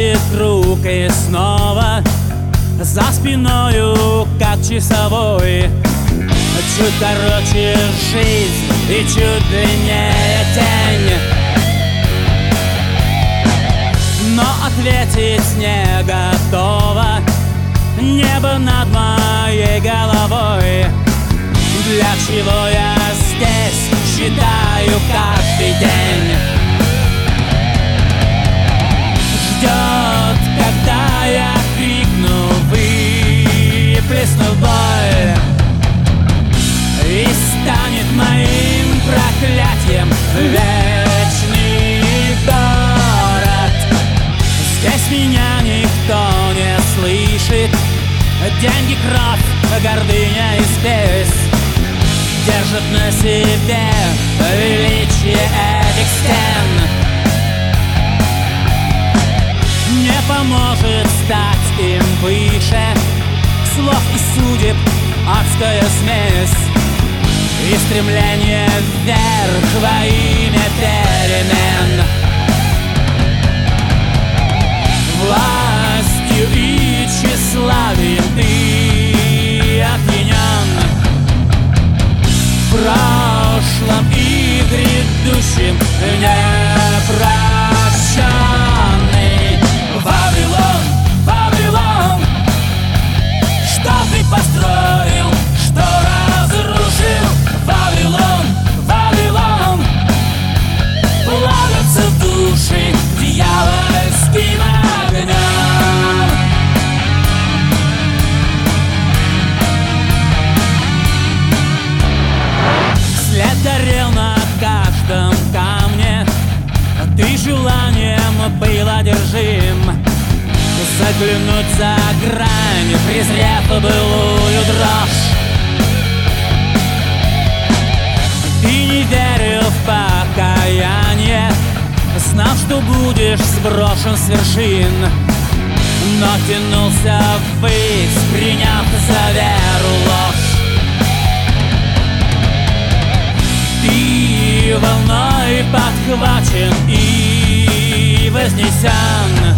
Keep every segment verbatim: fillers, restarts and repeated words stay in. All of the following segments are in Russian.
крутит круг и снова за спиною, как часовой. Чуть короче жизнь и чуть длиннее тень, но ответить не готова небо над моей головой. Для чего я здесь считаю каждый день? Ждет, когда я крикну, выплесну боль, и станет моим проклятием вечный город. Здесь меня никто не слышит. Деньги, кровь, гордыня и спесь держат на себе величие этих стен. Не поможет стать им выше слов и судеб адская смесь и стремление вверх во имя перемен. Властью и тщеславием ты опьянен, в прошлом и грядущем непрощенный. Вавилон, Вавилон, что ты построил, что разрушил? Вавилон, Вавилон, плавятся души дьявольским огнем. След горел на каждом камне, ты желанием был одержим заглянуть за грань, презрев былую дрожь. Ты не верил в покаяние, знал, что будешь сброшен с вершин, но тянулся ввысь, приняв за веру ложь. Ты волной подхвачен и вознесен,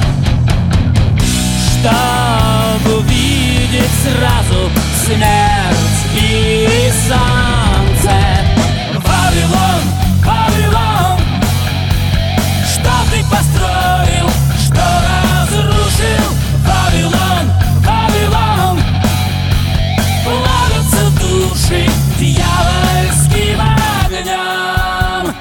чтобы увидеть сразу смерть и солнце. Вавилон, Вавилон, что ты построил, что разрушил? Вавилон, Вавилон, плавятся души дьявольским огнем.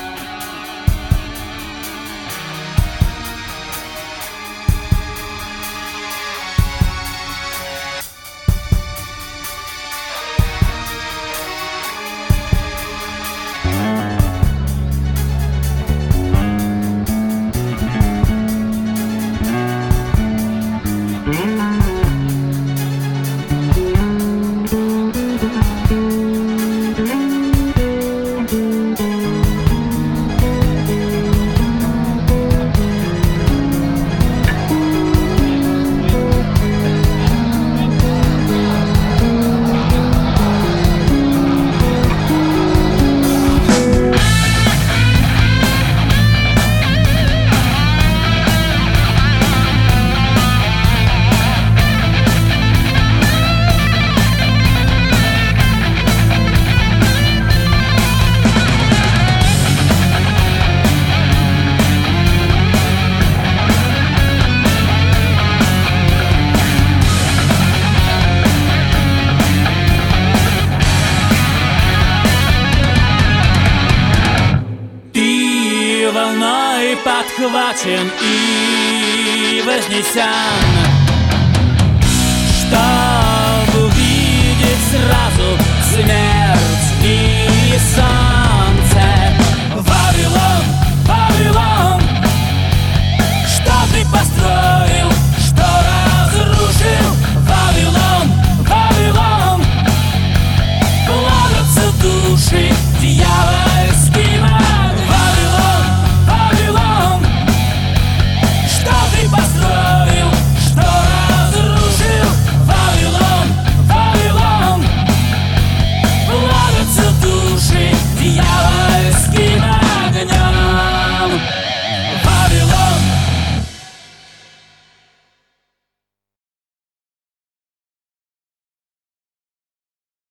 Волной подхвачен и вознесен, что